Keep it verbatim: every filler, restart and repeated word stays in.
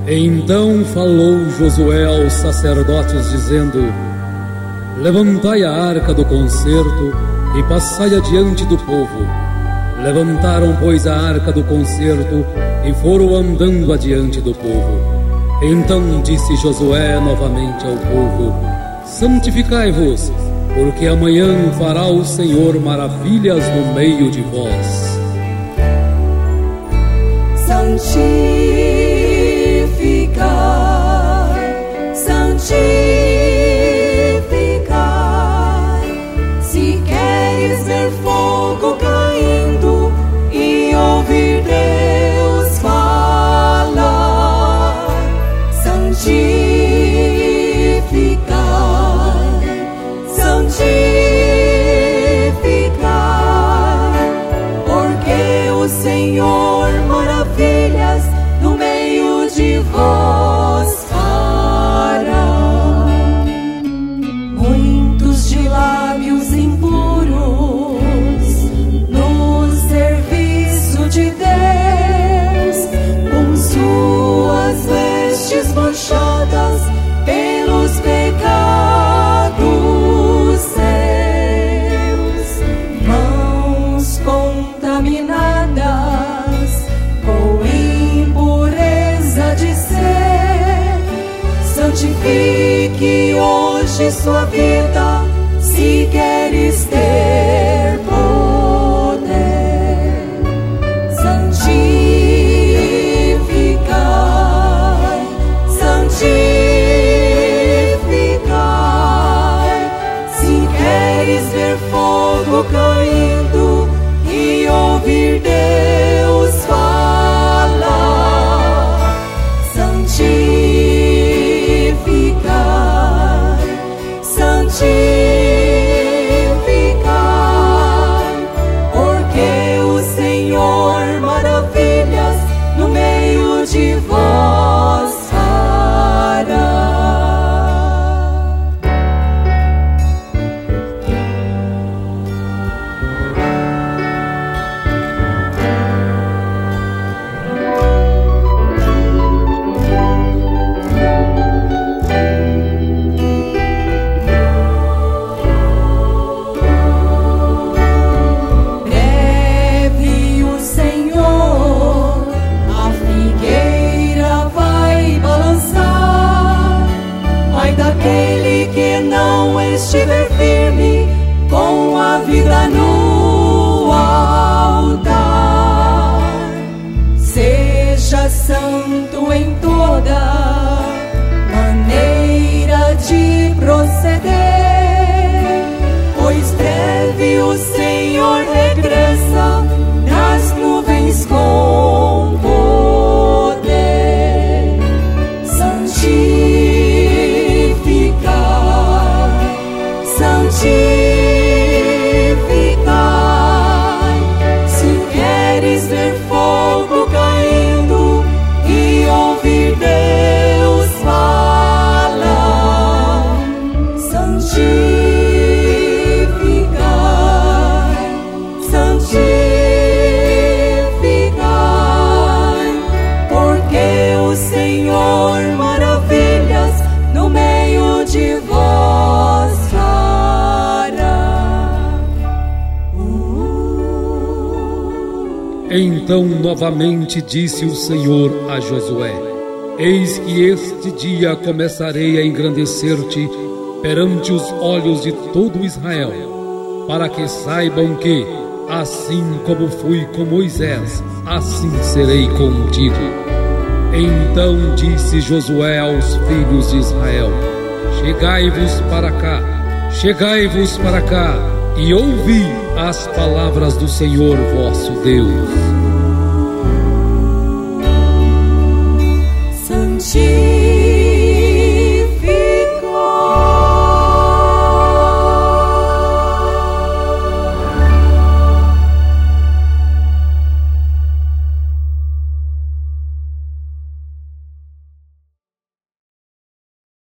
Então falou Josué aos sacerdotes, dizendo: levantai a arca do concerto e passai adiante do povo. Levantaram, pois, a arca do concerto e foram andando adiante do povo. Então disse Josué novamente ao povo: santificai-vos, porque amanhã fará o Senhor maravilhas no meio de vós. Santificai, santificai. Se queres ver fogo caindo e ouvir Deus falar, santificai, santificai, porque o Senhor maravilhas no meio de vós fará. Muitos de lábios impuros no serviço de Deus, com suas vestes manchadas pelos pecados seus, mãos contaminadas com impureza de ser. Santifique hoje sua vida, se queres ter poder. Santificai, santificai. Se queres ver fogo caindo e ouvir Deus falar, santificai, santificai, porque o Senhor maravilhas no meio de vós fará. Breve o Senhor a figueira vai balançar. Ai daquele que não estiver firme com a vida no altar. Seja santo em toda maneira de proceder, pois breve o Senhor regressa nas nuvens com poder. Santificai, santificai. Se queres ver fogo caindo e ouvir Deus falar, santificai, santificai, porque o Senhor maravilhas no meio de vós fará. Uh. Então novamente disse o Senhor a Josué: eis que este dia começarei a engrandecer-te perante os olhos de todo Israel, para que saibam que, assim como fui com Moisés, assim serei contigo. Então disse Josué aos filhos de Israel: chegai-vos para cá, chegai-vos para cá, e ouvi as palavras do Senhor vosso Deus. Santificai.